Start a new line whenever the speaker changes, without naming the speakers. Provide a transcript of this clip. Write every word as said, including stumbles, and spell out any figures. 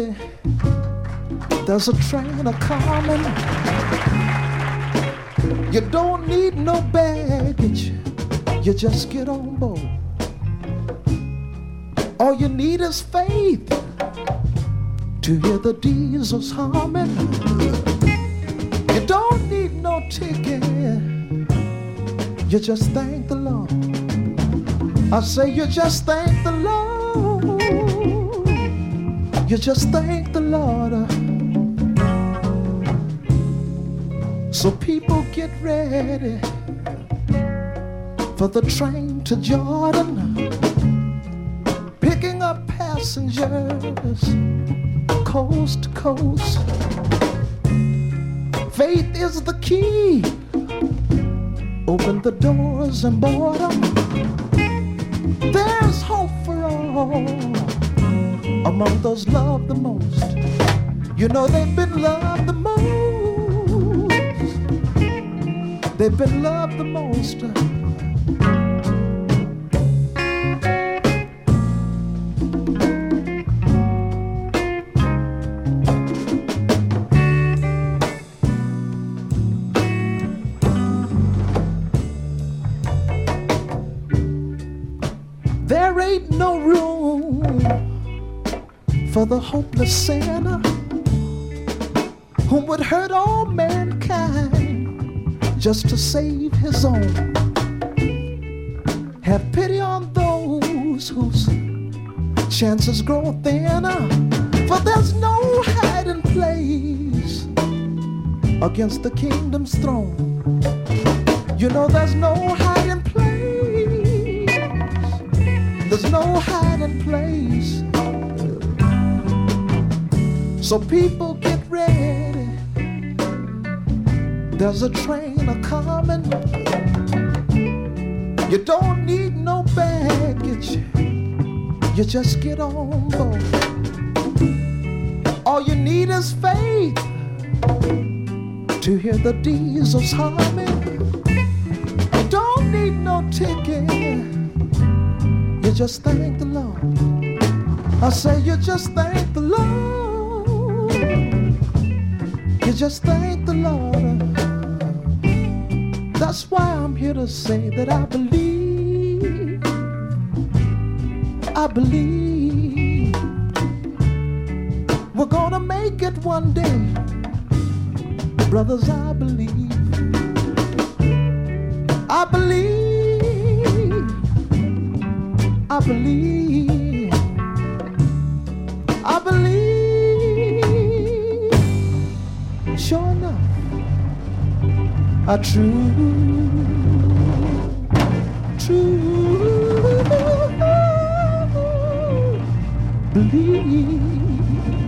ready. There's a train a-coming. You don't need no baggage. You just get on board. All you need is faith to hear the diesels humming. You don't need no ticket. You just thank the Lord. I say you just thank the Lord. You just thank the Lord. So people get ready for the train to Jordan, picking up passengers coast to coast. Faith is the key. Open the doors and board them. There's hope for all among those loved the most. You know they've been loved the most. They've been loved the most. There ain't no room for the hopeless sinner who would hurt all mankind just to save his own. Have pity on those whose chances grow thinner, for there's no hiding place against the kingdom's throne. You know there's no hiding place. There's no hiding place. So people get ready. There's a train a-coming. You don't need no baggage. You just get on board. All you need is faith to hear the diesels humming. You don't need no ticket. You just thank the Lord. I say you just thank the Lord. You just thank the Lord. That's why I'm here to say that I believe. I believe we're gonna make it one day. Brothers, I believe. I believe. I believe, I believe, sure enough, I true, true believe.